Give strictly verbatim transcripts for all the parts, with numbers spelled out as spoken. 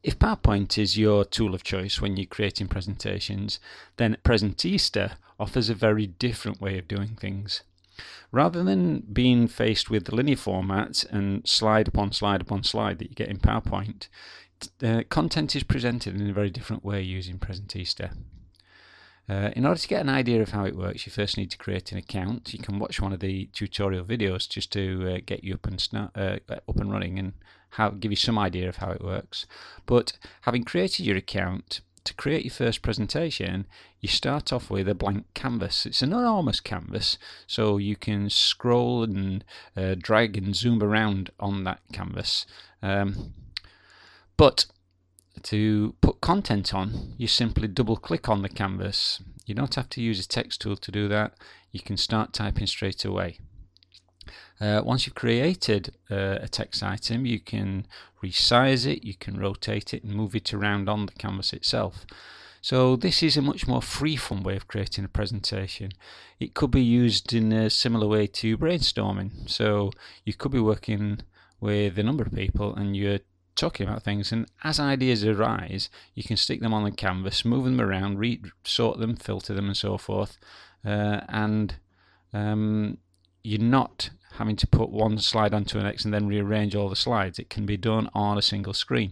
If PowerPoint is your tool of choice when you're creating presentations, then Presentista offers a very different way of doing things. Rather than being faced with the linear format and slide upon slide upon slide that you get in PowerPoint, uh, content is presented in a very different way using Presentista. Uh, in order to get an idea of how it works, you first need to create an account. You can watch one of the tutorial videos just to uh, get you up and start, uh, up and running and how give you some idea of how it works. But having created your account, to create your first presentation, you start off with a blank canvas. It's an enormous canvas, so you can scroll and uh, drag and zoom around on that canvas. Um, but to put content on, you simply double click on the canvas. You don't have to use a text tool to do that. You can start typing straight away. Uh, once you've created uh, a text item, you can resize it, you can rotate it and move it around on the canvas itself. So this is a much more free-form way of creating a presentation. It could be used in a similar way to brainstorming. So you could be working with a number of people and you're talking about things, and as ideas arise, you can stick them on the canvas, move them around, re sort them, filter them, and so forth. Uh, and um, you're not having to put one slide onto the next and then rearrange all the slides. It can be done on a single screen.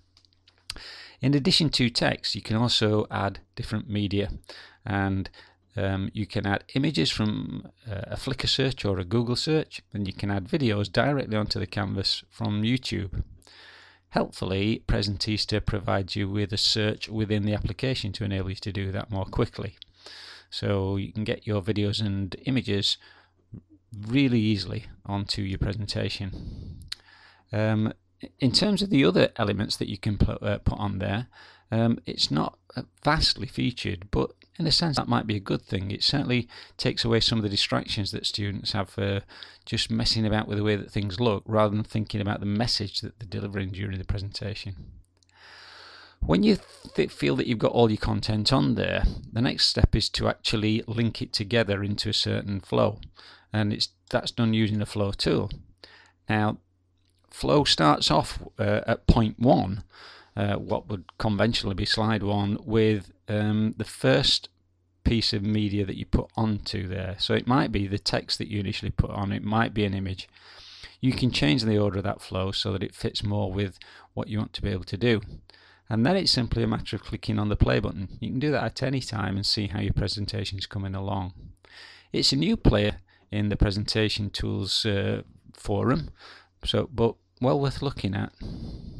In addition to text, you can also add different media, and um, you can add images from uh, a Flickr search or a Google search, and you can add videos directly onto the canvas from YouTube. Helpfully, Presentista provides you with a search within the application to enable you to do that more quickly. So you can get your videos and images really easily onto your presentation. Um, in terms of the other elements that you can put, uh, put on there, um, it's not vastly featured, but in a sense that might be a good thing. It certainly takes away some of the distractions that students have for just messing about with the way that things look, rather than thinking about the message that they're delivering during the presentation. When you th feel that you've got all your content on there, the next step is to actually link it together into a certain flow, and it's that's done using the Flow tool. Now, Flow starts off uh, at point one, uh, what would conventionally be slide one, with um, the first piece of media that you put onto there. So it might be the text that you initially put on, it might be an image. You can change the order of that flow so that it fits more with what you want to be able to do. And then it's simply a matter of clicking on the play button. You can do that at any time and see how your presentation is coming along. It's a new player in the presentation tools uh, forum, so but well worth looking at.